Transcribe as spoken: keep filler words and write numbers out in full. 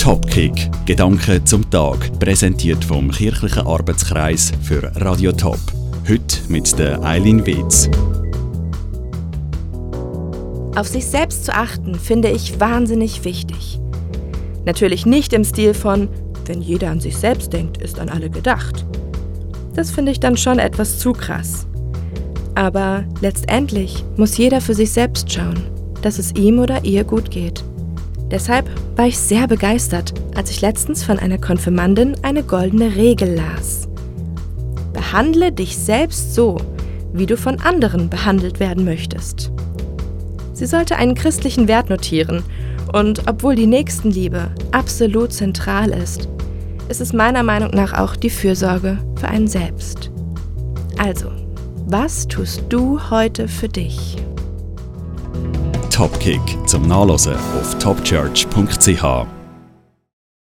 Topkick, Gedanken zum Tag, präsentiert vom Kirchlichen Arbeitskreis für Radio Top. Heute mit der Eileen Wetz. Auf sich selbst zu achten, finde ich wahnsinnig wichtig. Natürlich nicht im Stil von, wenn jeder an sich selbst denkt, ist an alle gedacht. Das finde ich dann schon etwas zu krass. Aber letztendlich muss jeder für sich selbst schauen, dass es ihm oder ihr gut geht. Deshalb war ich sehr begeistert, als ich letztens von einer Konfirmandin eine goldene Regel las. Behandle dich selbst so, wie du von anderen behandelt werden möchtest. Sie sollte einen christlichen Wert notieren und obwohl die Nächstenliebe absolut zentral ist, ist es meiner Meinung nach auch die Fürsorge für einen selbst. Also, was tust du heute für dich? Topkick zum Nachlesen auf topchurch punkt c h.